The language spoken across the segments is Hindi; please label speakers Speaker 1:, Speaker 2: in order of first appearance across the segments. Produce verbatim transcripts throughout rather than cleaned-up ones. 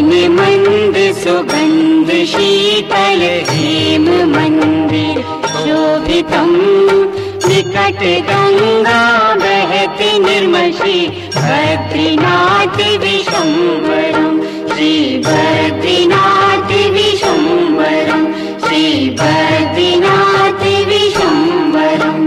Speaker 1: मंद सुगंध शीतल हेम मंदिर शोभितम् निकट गंगा बहति निर्मल श्री बद्रीनाथ विश्वम्भरम् श्री बद्रीनाथ विश्वम्भरम् श्री बद्रीनाथ विश्वम्भरम्।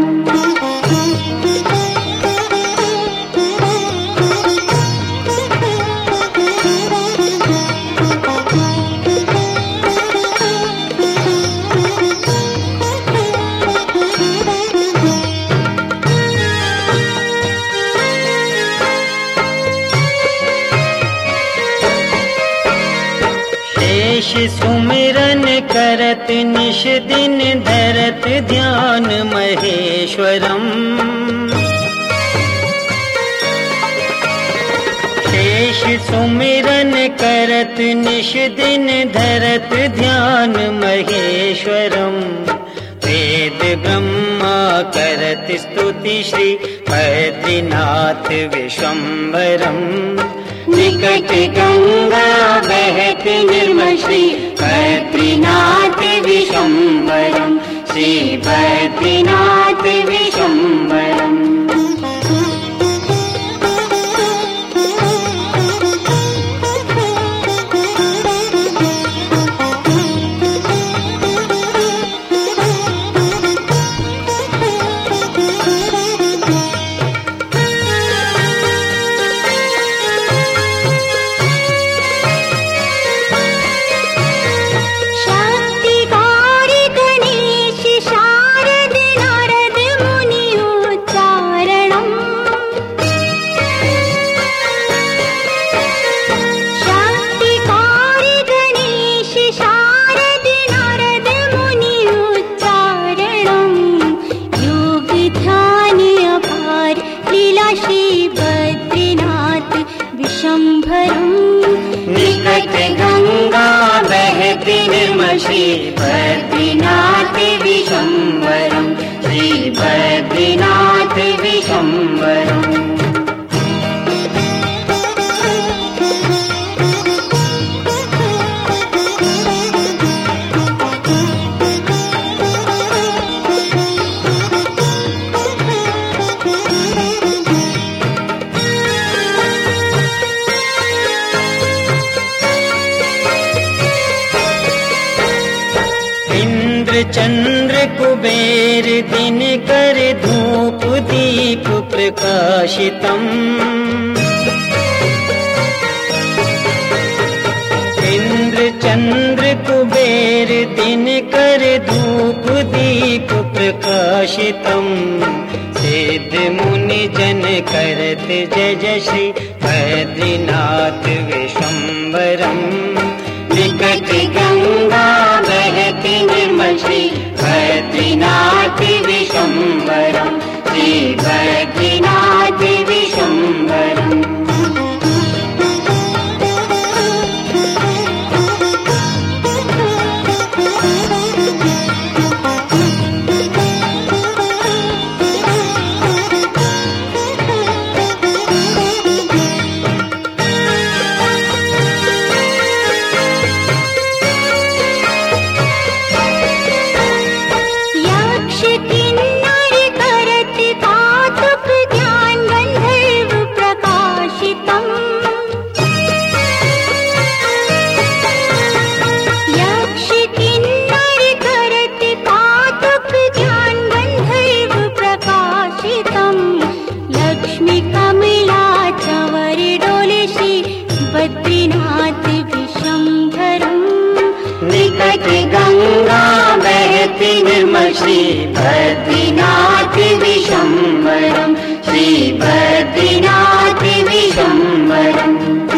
Speaker 2: सुमिरन करत निश दिन धरत ध्यान महेश्वरम शेष सुमिरन करत निश दिन धरत ध्यान महेश्वरम वेद ब्रह्मा करत स्तुति श्री बद्रीनाथ विश्वम्भरम
Speaker 1: निकट गंगा बहति निर्मल श्री बद्रीनाथ विश्वम्भरम् श्री बद्रीनाथ विश्वम्भरम्। श्री बद्रीनाथ विश्वम्भरम् श्री बद्रीनाथ विश्वम्भरम्।
Speaker 2: चंद्र कुबेर दिन कर धूप दीप प्रकाशितम् इंद्र चंद्र कुबेर दिन कर धूप दीप प्रकाशितम् सिद्ध मुनि जन करत जय जय श्री बद्रीनाथ विश्वम्भरम्
Speaker 1: निकट गंगा बहति निर्मल श्री बद्रीनाथ विश्वम्भरम् श्री बद्रीनाथ विश्वम्भरम्। गंगा बहति निर्मल श्री बद्रीनाथ विश्वम्भरम् श्री बद्रीनाथ विश्वम्भरम्।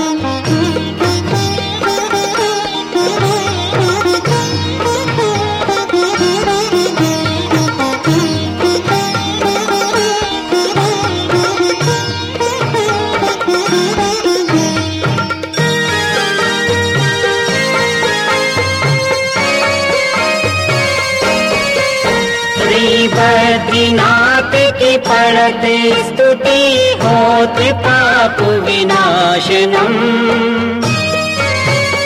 Speaker 1: बद्रीनाथ की पढ़त स्तुति होत पाप विनाशनम्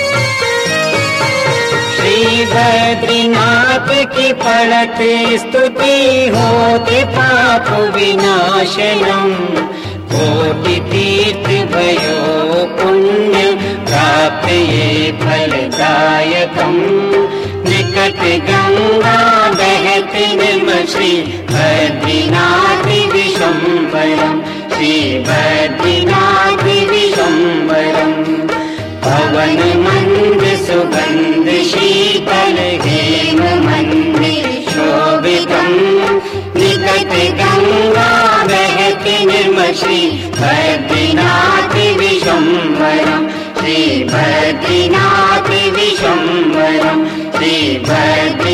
Speaker 2: बद्रीनाथ की पढ़ते स्तुति होते पाप विनाशनम कोटि तीर्थ भयो पुण्य प्राप्त ये फलदायकम निकट गंगा बहते निर्मल श्री बद्रीनाथ विशंबरम श्री बद्रीनाथ विशंबरम पवन मंद सुगंध शीतल हेम मंदिर शोभितम निकट गंगा बहते निर्मल श्री बद्रीनाथ विशंबरम श्री बद्रीनाथ विशंबरम श्री बद्री